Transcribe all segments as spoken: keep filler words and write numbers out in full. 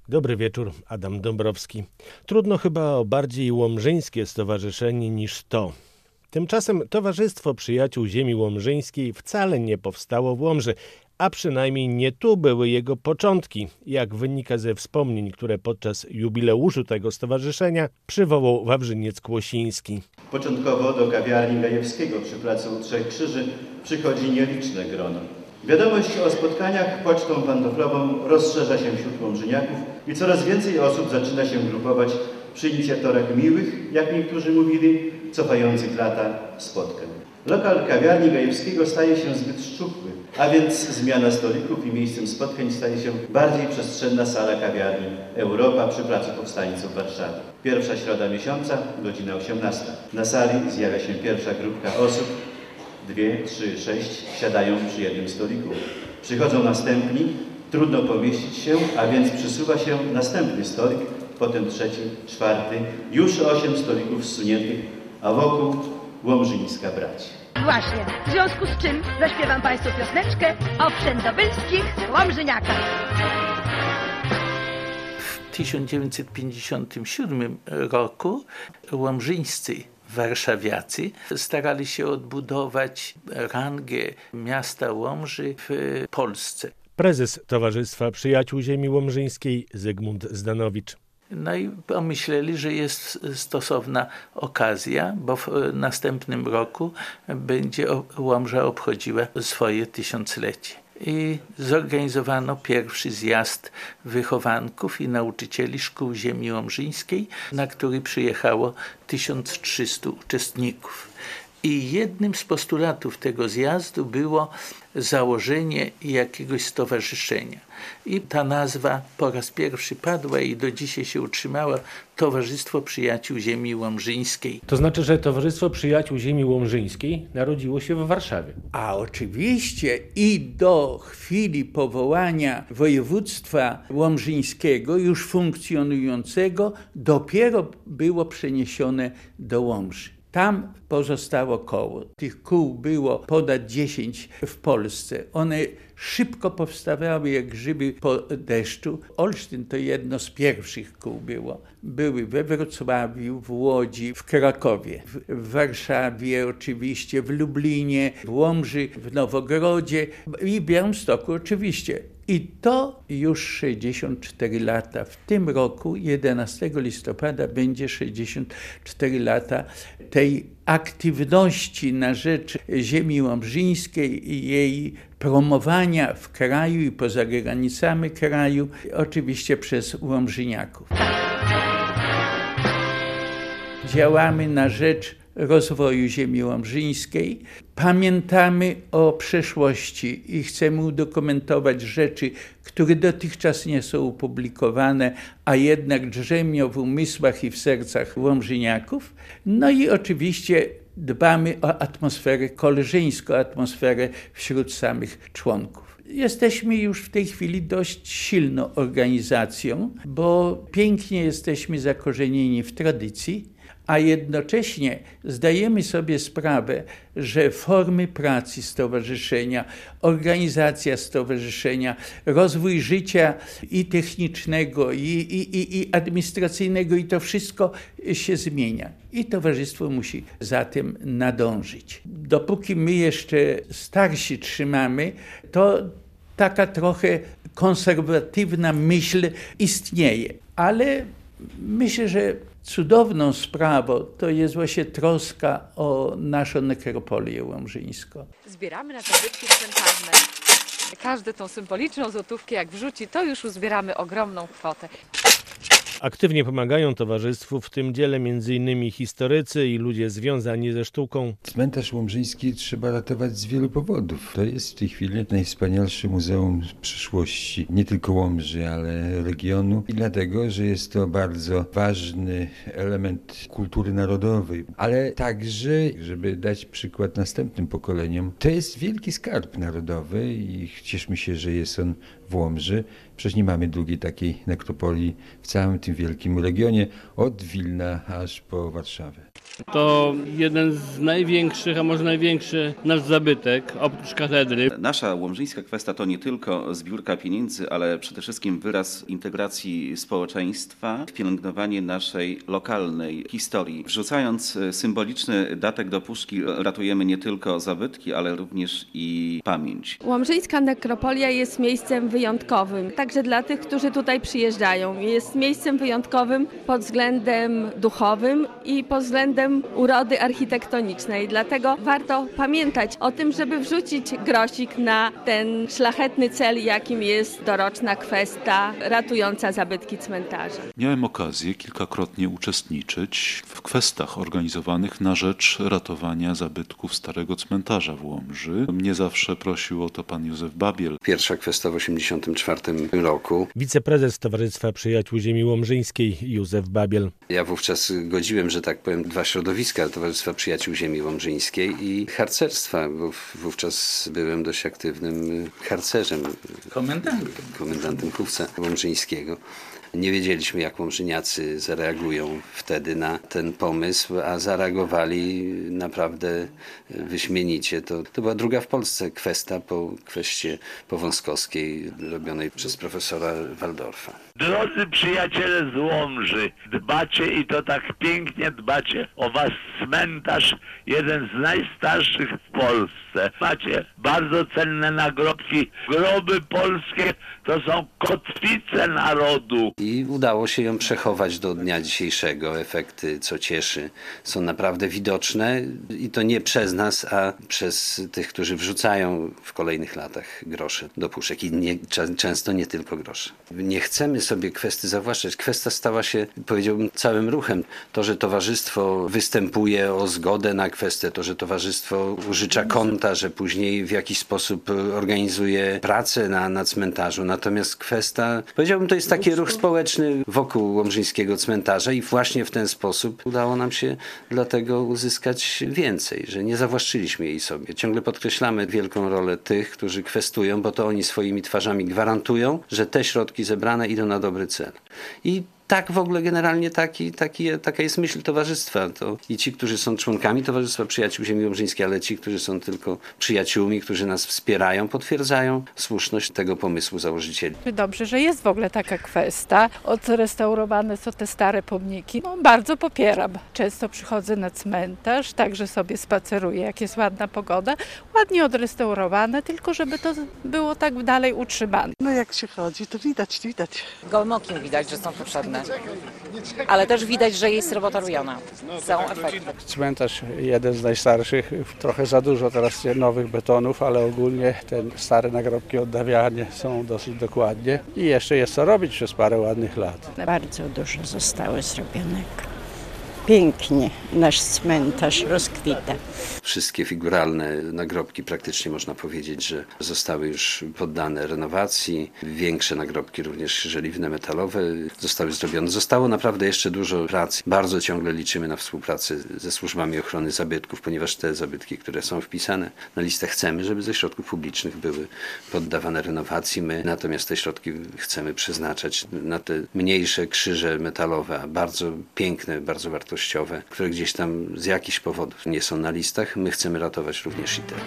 Dobry wieczór, Adam Dąbrowski. Trudno chyba o bardziej łomżyńskie stowarzyszenie niż to. Tymczasem Towarzystwo Przyjaciół Ziemi Łomżyńskiej wcale nie powstało w Łomży, a przynajmniej nie tu były jego początki, jak wynika ze wspomnień, które podczas jubileuszu tego stowarzyszenia przywołał Wawrzyniec Kłosiński. Początkowo do kawiarni Gajewskiego przy placu Trzech Krzyży przychodzi nieliczne grono. Wiadomość o spotkaniach pocztą pantoflową rozszerza się wśród łomżyniaków i coraz więcej osób zaczyna się grupować przy inicjatorach miłych, jak niektórzy mówili, cofających lata spotkań. Lokal kawiarni Gajewskiego staje się zbyt szczupły, a więc zmiana stolików i miejscem spotkań staje się bardziej przestrzenna sala kawiarni Europa przy Placu Powstańców w Warszawie. Pierwsza środa miesiąca, godzina osiemnasta. Na sali zjawia się pierwsza grupka osób. Dwie, trzy, sześć siadają przy jednym stoliku. Przychodzą następni, trudno pomieścić się, a więc przysuwa się następny stolik, potem trzeci, czwarty, już osiem stolików zsuniętych, a wokół łomżyńska braci. Właśnie, w związku z czym zaśpiewam Państwu pioseneczkę o wszędobylskich łomżyniakach. W tysiąc dziewięćset pięćdziesiątym siódmym roku łomżyńscy warszawiacy starali się odbudować rangę miasta Łomży w Polsce. Prezes Towarzystwa Przyjaciół Ziemi Łomżyńskiej Zygmunt Zdanowicz. No i pomyśleli, że jest stosowna okazja, bo w następnym roku będzie Łomża obchodziła swoje tysiąclecie. I zorganizowano pierwszy zjazd wychowanków i nauczycieli szkół ziemi łomżyńskiej, na który przyjechało tysiąc trzystu uczestników. I jednym z postulatów tego zjazdu było założenie jakiegoś stowarzyszenia. I ta nazwa po raz pierwszy padła i do dzisiaj się utrzymała: Towarzystwo Przyjaciół Ziemi Łomżyńskiej. To znaczy, że Towarzystwo Przyjaciół Ziemi Łomżyńskiej narodziło się w Warszawie. A oczywiście i do chwili powołania województwa łomżyńskiego, już funkcjonującego, dopiero było przeniesione do Łomży. Tam pozostało koło. Tych kół było ponad dziesięć w Polsce. One szybko powstawały jak grzyby po deszczu. Olsztyn to jedno z pierwszych kół było. Były we Wrocławiu, w Łodzi, w Krakowie, w Warszawie oczywiście, w Lublinie, w Łomży, w Nowogrodzie i Białymstoku oczywiście. I to już sześćdziesiąt cztery lata. W tym roku, jedenastego listopada, będzie sześćdziesiąt cztery lata tej aktywności na rzecz ziemi łomżyńskiej i jej promowania w kraju i poza granicami kraju, oczywiście przez łomżyniaków. Działamy na rzecz rozwoju ziemi łomżyńskiej. Pamiętamy o przeszłości i chcemy udokumentować rzeczy, które dotychczas nie są opublikowane, a jednak drzemią w umysłach i w sercach łomżyniaków. No i oczywiście dbamy o atmosferę koleżeńską, atmosferę wśród samych członków. Jesteśmy już w tej chwili dość silną organizacją, bo pięknie jesteśmy zakorzenieni w tradycji, a jednocześnie zdajemy sobie sprawę, że formy pracy stowarzyszenia, organizacja stowarzyszenia, rozwój życia i technicznego, i, i, i, i administracyjnego, i to wszystko się zmienia. I towarzystwo musi za tym nadążyć. Dopóki my jeszcze starsi trzymamy, to taka trochę konserwatywna myśl istnieje, ale myślę, że cudowną sprawą to jest właśnie troska o naszą nekropolię łomżyńską. Zbieramy na tabliczki cmentarne. Każdy tą symboliczną złotówkę jak wrzuci, to już uzbieramy ogromną kwotę. Aktywnie pomagają towarzystwu w tym dziele między innymi historycy i ludzie związani ze sztuką. Cmentarz łomżyński trzeba ratować z wielu powodów. To jest w tej chwili najwspanialsze muzeum przyszłości, nie tylko Łomży, ale regionu. I dlatego, że jest to bardzo ważny element kultury narodowej, ale także, żeby dać przykład następnym pokoleniom, to jest wielki skarb narodowy i cieszmy się, że jest on w Łomży. Przecież nie mamy drugiej takiej nekropolii w całym tym wielkim regionie, od Wilna aż po Warszawę. To jeden z największych, a może największy nasz zabytek, oprócz katedry. Nasza łomżyńska kwesta to nie tylko zbiórka pieniędzy, ale przede wszystkim wyraz integracji społeczeństwa, pielęgnowanie naszej lokalnej historii. Wrzucając symboliczny datek do puszki ratujemy nie tylko zabytki, ale również i pamięć. Łomżyńska nekropolia jest miejscem wyjątkowym, także dla tych, którzy tutaj przyjeżdżają. Jest miejscem wyjątkowym pod względem duchowym i pod względem urody architektonicznej. Dlatego warto pamiętać o tym, żeby wrzucić grosik na ten szlachetny cel, jakim jest doroczna kwesta ratująca zabytki cmentarza. Miałem okazję kilkakrotnie uczestniczyć w kwestach organizowanych na rzecz ratowania zabytków Starego Cmentarza w Łomży. Mnie zawsze prosił o to pan Józef Babiel. Pierwsza kwesta w osiemdziesiątym czwartym roku. Wiceprezes Towarzystwa Przyjaciół Ziemi Łomżyńskiej Józef Babiel. Ja wówczas godziłem, że tak powiem, dwa środowiska Towarzystwa Przyjaciół Ziemi Łomżyńskiej i harcerstwa, bo wówczas byłem dość aktywnym harcerzem. Komendantem. Komendantem Chówca Łomżyńskiego. Nie wiedzieliśmy, jak łomżyniacy zareagują wtedy na ten pomysł, a zareagowali naprawdę wyśmienicie. To, to była druga w Polsce kwesta po kweście powązkowskiej robionej przez profesora Waldorfa. Drodzy przyjaciele z Łomży, dbacie i to tak pięknie dbacie o was cmentarz, jeden z najstarszych w Polsce. Macie bardzo cenne nagrobki. Groby polskie to są kotwice narodu. I udało się ją przechować do dnia dzisiejszego. Efekty, co cieszy, są naprawdę widoczne i to nie przez nas, a przez tych, którzy wrzucają w kolejnych latach grosze do puszek i nie, często nie tylko grosze. Nie chcemy sobie kwestii zawłaszczać. Kwestia stała się, powiedziałbym, całym ruchem. To, że towarzystwo występuje o zgodę na kwestię, to, że towarzystwo użycza konta, że później w jakiś sposób organizuje pracę na, na cmentarzu. Natomiast kwestia, powiedziałbym, to jest taki ruch społeczny wokół łomżyńskiego cmentarza i właśnie w ten sposób udało nam się dlatego uzyskać więcej, że nie zawłaszczyliśmy jej sobie. Ciągle podkreślamy wielką rolę tych, którzy kwestują, bo to oni swoimi twarzami gwarantują, że te środki zebrane idą na dobry cel. I tak w ogóle generalnie taki, taki, taka jest myśl towarzystwa. To i ci, którzy są członkami Towarzystwa Przyjaciół Ziemi Łomżyńskiej, ale ci, którzy są tylko przyjaciółmi, którzy nas wspierają, potwierdzają słuszność tego pomysłu założycieli. Dobrze, że jest w ogóle taka kwestia. Odrestaurowane są te stare pomniki. No, bardzo popieram. Często przychodzę na cmentarz, także sobie spaceruję, jak jest ładna pogoda. Ładnie odrestaurowane, tylko żeby to było tak dalej utrzymane. No jak się chodzi, to widać, widać. Gołym okiem widać, że są potrzebne. Ale też widać, że jest robota robiona. Są efekty. Cmentarz jeden z najstarszych, trochę za dużo teraz nowych betonów, ale ogólnie te stare nagrobki odnawiane są dosyć dokładnie i jeszcze jest co robić przez parę ładnych lat. Bardzo dużo zostało zrobionego. Pięknie nasz cmentarz rozkwita. Wszystkie figuralne nagrobki praktycznie można powiedzieć, że zostały już poddane renowacji. Większe nagrobki, również żeliwne, metalowe, zostały zrobione. Zostało naprawdę jeszcze dużo pracy. Bardzo ciągle liczymy na współpracę ze służbami ochrony zabytków, ponieważ te zabytki, które są wpisane na listę, chcemy, żeby ze środków publicznych były poddawane renowacji. My natomiast te środki chcemy przeznaczać na te mniejsze krzyże metalowe, a bardzo piękne, bardzo wartościowe, które gdzieś tam z jakichś powodów nie są na listach. My chcemy ratować również i te.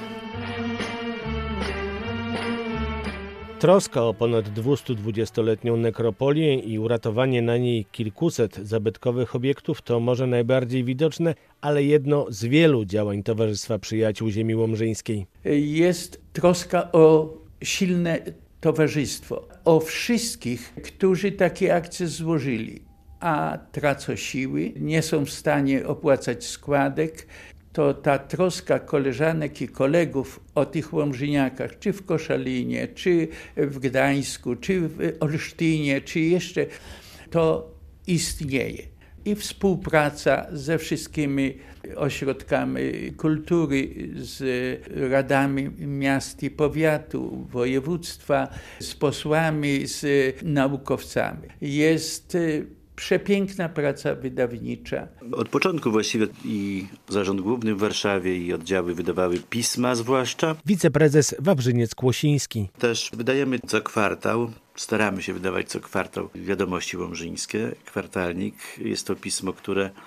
Troska o ponad dwiestodwudziestoletnią nekropolię i uratowanie na niej kilkuset zabytkowych obiektów to może najbardziej widoczne, ale jedno z wielu działań Towarzystwa Przyjaciół Ziemi Łomżyńskiej. Jest troska o silne towarzystwo, o wszystkich, którzy takie akcje złożyli, a tracą siły, nie są w stanie opłacać składek, to ta troska koleżanek i kolegów o tych łomżyniakach, czy w Koszalinie, czy w Gdańsku, czy w Olsztynie, czy jeszcze, to istnieje. I współpraca ze wszystkimi ośrodkami kultury, z radami miast i powiatu, województwa, z posłami, z naukowcami. Jest przepiękna praca wydawnicza. Od początku właściwie i Zarząd Główny w Warszawie i oddziały wydawały pisma zwłaszcza. Wiceprezes Wawrzyniec-Kłosiński. Też wydajemy co kwartał, staramy się wydawać co kwartał Wiadomości Łomżyńskie, kwartalnik. Jest to pismo, które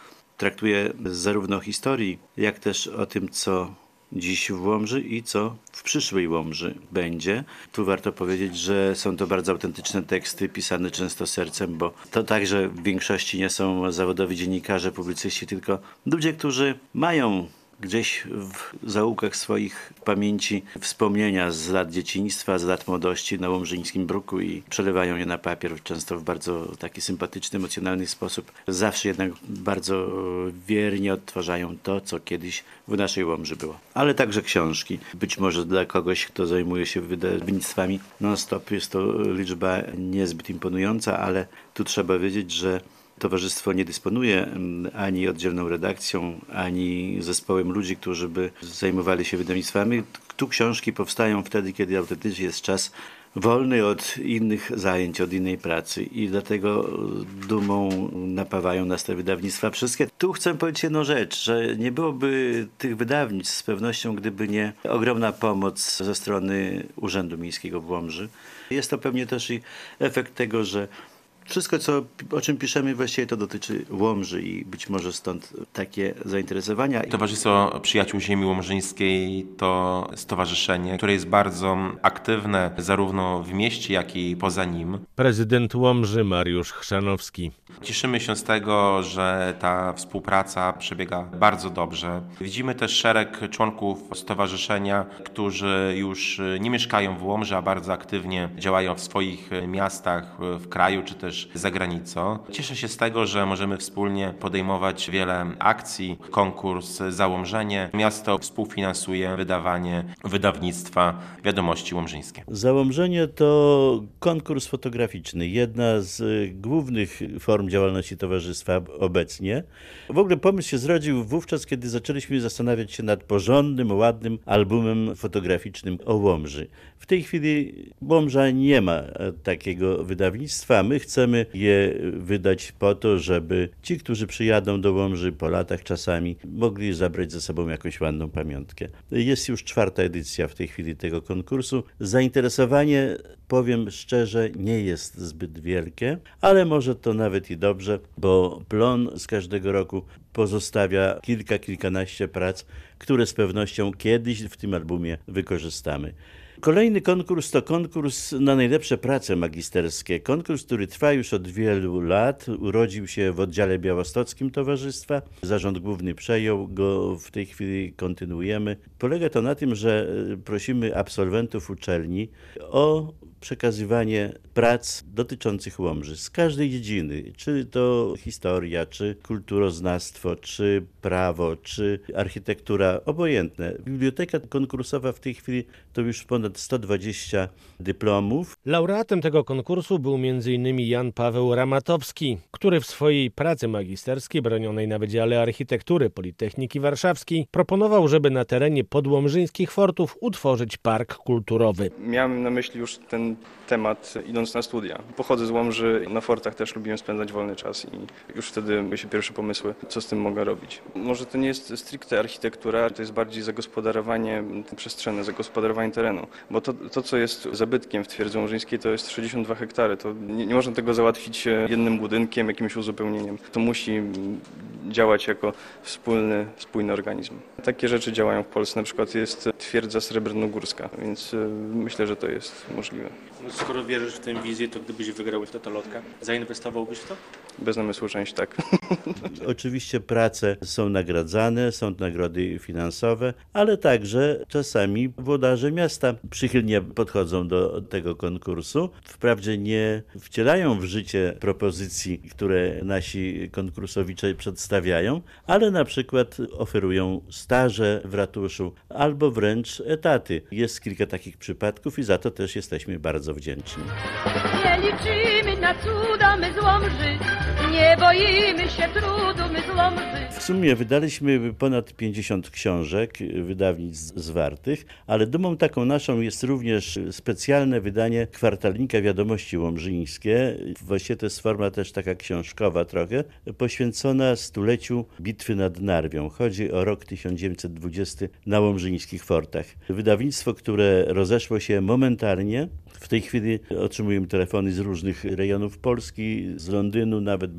traktuje zarówno o historii, jak też o tym, co dziś w Łomży i co w przyszłej Łomży będzie. Tu warto powiedzieć, że są to bardzo autentyczne teksty, pisane często sercem, bo to także w większości nie są zawodowi dziennikarze, publicyści, tylko ludzie, którzy mają gdzieś w zaułkach swoich pamięci wspomnienia z lat dzieciństwa, z lat młodości na łomżyńskim bruku i przelewają je na papier, często w bardzo taki sympatyczny, emocjonalny sposób. Zawsze jednak bardzo wiernie odtwarzają to, co kiedyś w naszej Łomży było. Ale także książki. Być może dla kogoś, kto zajmuje się wydawnictwami non-stop, jest to liczba niezbyt imponująca, ale tu trzeba wiedzieć, że towarzystwo nie dysponuje ani oddzielną redakcją, ani zespołem ludzi, którzy by zajmowali się wydawnictwami. Tu książki powstają wtedy, kiedy autentycznie jest czas wolny od innych zajęć, od innej pracy i dlatego dumą napawają nas te wydawnictwa wszystkie. Tu chcę powiedzieć jedną rzecz, że nie byłoby tych wydawnictw z pewnością, gdyby nie ogromna pomoc ze strony Urzędu Miejskiego w Łomży. Jest to pewnie też i efekt tego, że wszystko, co, o czym piszemy, właściwie to dotyczy Łomży i być może stąd takie zainteresowania. Towarzystwo Przyjaciół Ziemi Łomżyńskiej to stowarzyszenie, które jest bardzo aktywne zarówno w mieście, jak i poza nim. Prezydent Łomży Mariusz Chrzanowski. Cieszymy się z tego, że ta współpraca przebiega bardzo dobrze. Widzimy też szereg członków stowarzyszenia, którzy już nie mieszkają w Łomży, a bardzo aktywnie działają w swoich miastach, w kraju czy też za granicą. Cieszę się z tego, że możemy wspólnie podejmować wiele akcji, konkurs Załomżenie. Miasto współfinansuje wydawanie wydawnictwa Wiadomości Łomżyńskie. Załomżenie to konkurs fotograficzny, jedna z głównych form działalności towarzystwa obecnie. W ogóle pomysł się zrodził wówczas, kiedy zaczęliśmy zastanawiać się nad porządnym, ładnym albumem fotograficznym o Łomży. W tej chwili Łomża nie ma takiego wydawnictwa. My chcemy je wydać po to, żeby ci, którzy przyjadą do Łomży po latach czasami, mogli zabrać ze sobą jakąś ładną pamiątkę. Jest już czwarta edycja w tej chwili tego konkursu. Zainteresowanie, powiem szczerze, nie jest zbyt wielkie, ale może to nawet i dobrze, bo plon z każdego roku pozostawia kilka, kilkanaście prac, które z pewnością kiedyś w tym albumie wykorzystamy. Kolejny konkurs to konkurs na najlepsze prace magisterskie. Konkurs, który trwa już od wielu lat, urodził się w oddziale białostockim towarzystwa. Zarząd główny przejął go, w tej chwili kontynuujemy. Polega to na tym, że prosimy absolwentów uczelni o przekazywanie prac dotyczących Łomży z każdej dziedziny, czy to historia, czy kulturoznawstwo, czy prawo, czy architektura, obojętne. Biblioteka konkursowa w tej chwili to już ponad sto dwadzieścia dyplomów. Laureatem tego konkursu był między innymi Jan Paweł Ramatowski, który w swojej pracy magisterskiej bronionej na Wydziale Architektury Politechniki Warszawskiej proponował, żeby na terenie podłomżyńskich fortów utworzyć park kulturowy. Miałem na myśli już ten temat idąc na studia. Pochodzę z Łomży, na fortach też lubiłem spędzać wolny czas i już wtedy były się pierwsze pomysły, co z tym mogę robić. Może to nie jest stricte architektura, to jest bardziej zagospodarowanie przestrzenne, zagospodarowanie terenu, bo to, to co jest zabytkiem w twierdzy łomżyńskiej, to jest sześćdziesiąt dwa hektary. To nie, nie można tego załatwić jednym budynkiem, jakimś uzupełnieniem. To musi działać jako wspólny, spójny organizm. Takie rzeczy działają w Polsce, na przykład jest twierdza srebrnogórska, więc myślę, że to jest możliwe. Skoro wierzysz w tę wizję, to gdybyś wygrał w Totolotka, zainwestowałbyś w to? Bez namysłu część tak. Oczywiście prace są nagradzane, są nagrody finansowe, ale także czasami włodarze miasta przychylnie podchodzą do tego konkursu. Wprawdzie nie wcielają w życie propozycji, które nasi konkursowicze przedstawiają, ale na przykład oferują staże w ratuszu albo wręcz etaty. Jest kilka takich przypadków i za to też jesteśmy bardzo wdzięczni. Nie liczymy na cuda my z Łomży, nie boimy się trudu my z Łomży. W sumie wydaliśmy ponad pięćdziesiąt książek, wydawnictw zwartych, ale dumą taką naszą jest również specjalne wydanie kwartalnika Wiadomości Łomżyńskie. Właściwie to jest forma też taka książkowa trochę, poświęcona stuleciu bitwy nad Narwią. Chodzi o rok tysiąc dziewięćset dwudziesty na łomżyńskich fortach. Wydawnictwo, które rozeszło się momentalnie. W tej chwili otrzymujemy telefony z różnych rejonów Polski, z Londynu nawet były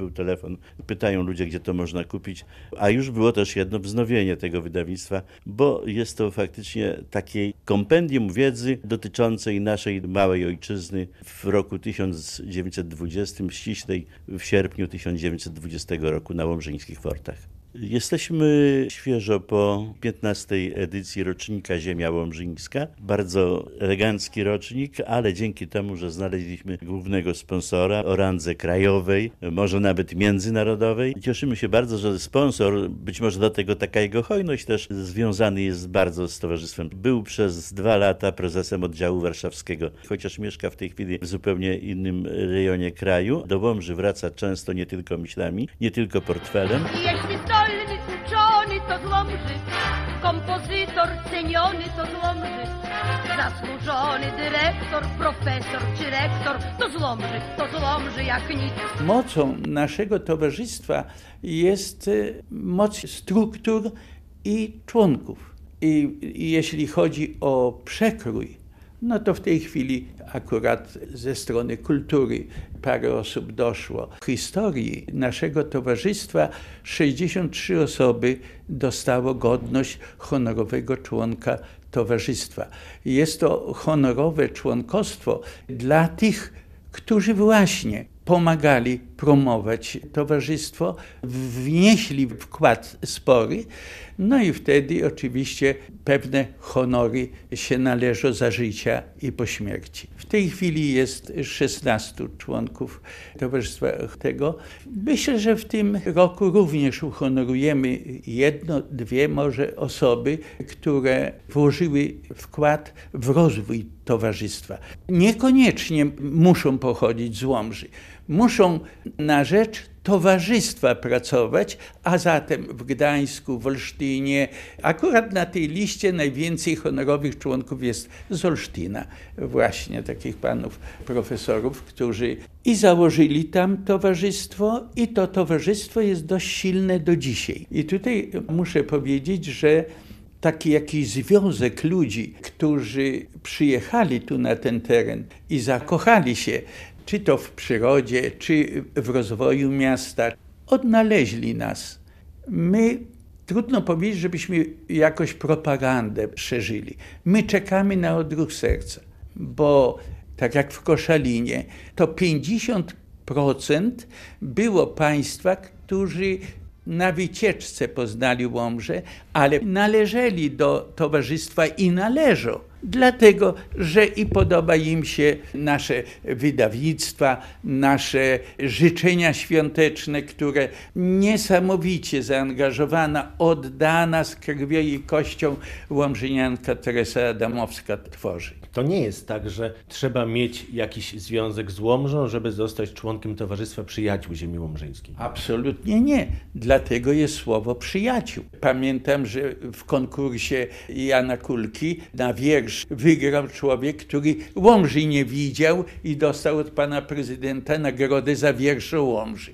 był telefon, pytają ludzie, gdzie to można kupić, a już było też jedno wznowienie tego wydawnictwa, bo jest to faktycznie takie kompendium wiedzy dotyczącej naszej małej ojczyzny w roku tysiąc dziewięćset dwudziestym, ściślej w sierpniu tysiąc dziewięćset dwudziestego roku na Łomżyńskich Fortach. Jesteśmy świeżo po piętnastej edycji rocznika Ziemia Łomżyńska. Bardzo elegancki rocznik, ale dzięki temu, że znaleźliśmy głównego sponsora o randze krajowej, może nawet międzynarodowej. Cieszymy się bardzo, że sponsor, być może do tego taka jego hojność też, związany jest bardzo z towarzystwem. Był przez dwa lata prezesem oddziału warszawskiego, chociaż mieszka w tej chwili w zupełnie innym rejonie kraju. Do Łomży wraca często nie tylko myślami, nie tylko portfelem. Zdolny, uczony to z Łomży, kompozytor ceniony to z Łomży, zasłużony dyrektor, profesor czy rektor to z Łomży, to z Łomży jak nic. Mocą naszego towarzystwa jest moc struktur i członków. I, i jeśli chodzi o przekrój, no to w tej chwili akurat ze strony kultury parę osób doszło. W historii naszego towarzystwa sześćdziesiąt trzy osoby dostało godność honorowego członka towarzystwa. Jest to honorowe członkostwo dla tych, którzy właśnie pomagali promować towarzystwo, wnieśli wkład spory, no i wtedy oczywiście pewne honory się należą za życia i po śmierci. W tej chwili jest szesnastu członków towarzystwa tego. Myślę, że w tym roku również uhonorujemy jedno, dwie może osoby, które włożyły wkład w rozwój towarzystwa. Niekoniecznie muszą pochodzić z Łomży. Muszą na rzecz towarzystwa pracować, a zatem w Gdańsku, w Olsztynie, akurat na tej liście najwięcej honorowych członków jest z Olsztyna. Właśnie takich panów profesorów, którzy i założyli tam towarzystwo i to towarzystwo jest dość silne do dzisiaj. I tutaj muszę powiedzieć, że taki jakiś związek ludzi, którzy przyjechali tu na ten teren i zakochali się, czy to w przyrodzie, czy w rozwoju miasta, odnaleźli nas. My, trudno powiedzieć, żebyśmy jakoś propagandę szerzyli. My czekamy na odruch serca, bo tak jak w Koszalinie, to pięćdziesiąt procent było państwa, którzy na wycieczce poznali Łomżę, ale należeli do towarzystwa i należą. Dlatego, że i podoba im się nasze wydawnictwa, nasze życzenia świąteczne, które niesamowicie zaangażowana, oddana z krwią i kością łomżynianka Teresa Adamowska tworzy. To nie jest tak, że trzeba mieć jakiś związek z Łomżą, żeby zostać członkiem Towarzystwa Przyjaciół Ziemi Łomżyńskiej. Absolutnie nie. Dlatego jest słowo przyjaciół. Pamiętam, że w konkursie Jana Kulki na wiersz wygrał człowiek, który Łomży nie widział i dostał od pana prezydenta nagrodę za wiersz o Łomży.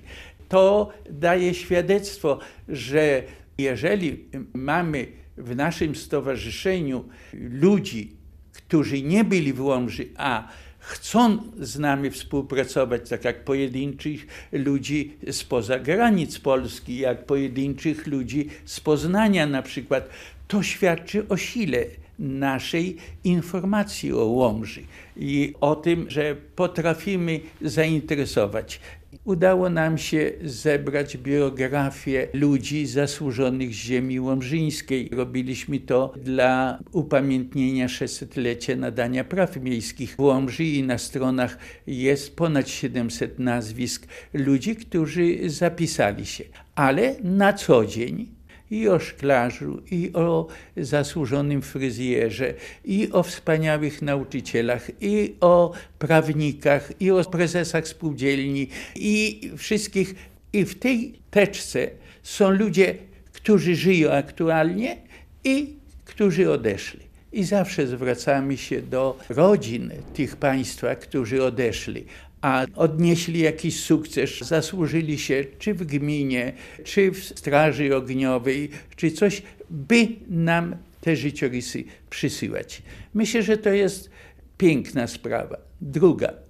To daje świadectwo, że jeżeli mamy w naszym stowarzyszeniu ludzi, którzy nie byli w Łomży, a chcą z nami współpracować, tak jak pojedynczych ludzi spoza granic Polski, jak pojedynczych ludzi z Poznania na przykład, to świadczy o sile naszej informacji o Łomży i o tym, że potrafimy zainteresować. Udało nam się zebrać biografię ludzi zasłużonych z ziemi łomżyńskiej. Robiliśmy to dla upamiętnienia sześćsetlecia nadania praw miejskich w Łomży i na stronach jest ponad siedemset nazwisk ludzi, którzy zapisali się. Ale na co dzień i o szklarzu, i o zasłużonym fryzjerze, i o wspaniałych nauczycielach, i o prawnikach, i o prezesach spółdzielni, i wszystkich. I w tej teczce są ludzie, którzy żyją aktualnie i którzy odeszli. I zawsze zwracamy się do rodzin tych państwa, którzy odeszli, a odnieśli jakiś sukces, zasłużyli się czy w gminie, czy w straży ogniowej, czy coś, by nam te życiorysy przysyłać. Myślę, że to jest piękna sprawa. Druga,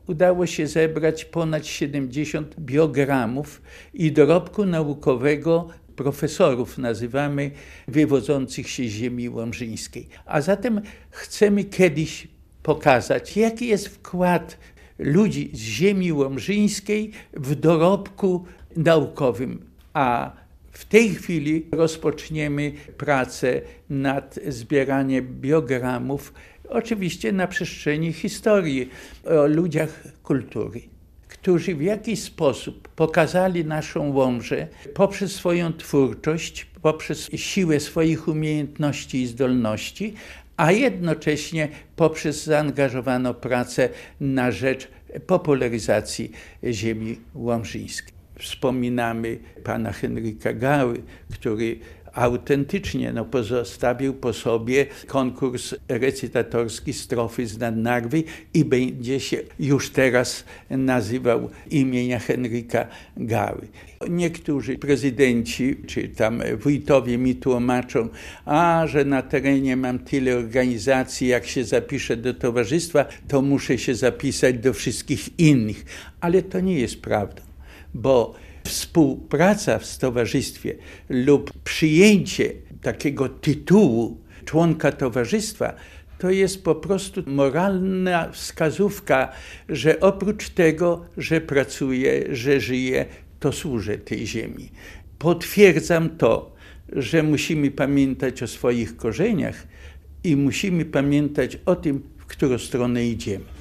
udało się zebrać ponad siedemdziesiąt biogramów i dorobku naukowego profesorów, nazywamy, wywodzących się z ziemi łomżyńskiej. A zatem chcemy kiedyś pokazać, jaki jest wkład ludzi z ziemi łomżyńskiej w dorobku naukowym. A w tej chwili rozpoczniemy pracę nad zbieraniem biogramów, oczywiście na przestrzeni historii, o ludziach kultury, którzy w jakiś sposób pokazali naszą Łomżę poprzez swoją twórczość, poprzez siłę swoich umiejętności i zdolności, a jednocześnie poprzez zaangażowaną pracę na rzecz popularyzacji ziemi łomżyńskiej. Wspominamy pana Henryka Gały, który autentycznie no, pozostawił po sobie konkurs recytatorski Strofy z Nadnarwy i będzie się już teraz nazywał imienia Henryka Gały. Niektórzy prezydenci czy tam wójtowie mi tłumaczą, a że na terenie mam tyle organizacji, jak się zapiszę do towarzystwa, to muszę się zapisać do wszystkich innych. Ale to nie jest prawdą, bo współpraca w stowarzystwie lub przyjęcie takiego tytułu członka towarzystwa to jest po prostu moralna wskazówka, że oprócz tego, że pracuję, że żyję, to służę tej ziemi. Potwierdzam to, że musimy pamiętać o swoich korzeniach i musimy pamiętać o tym, w którą stronę idziemy.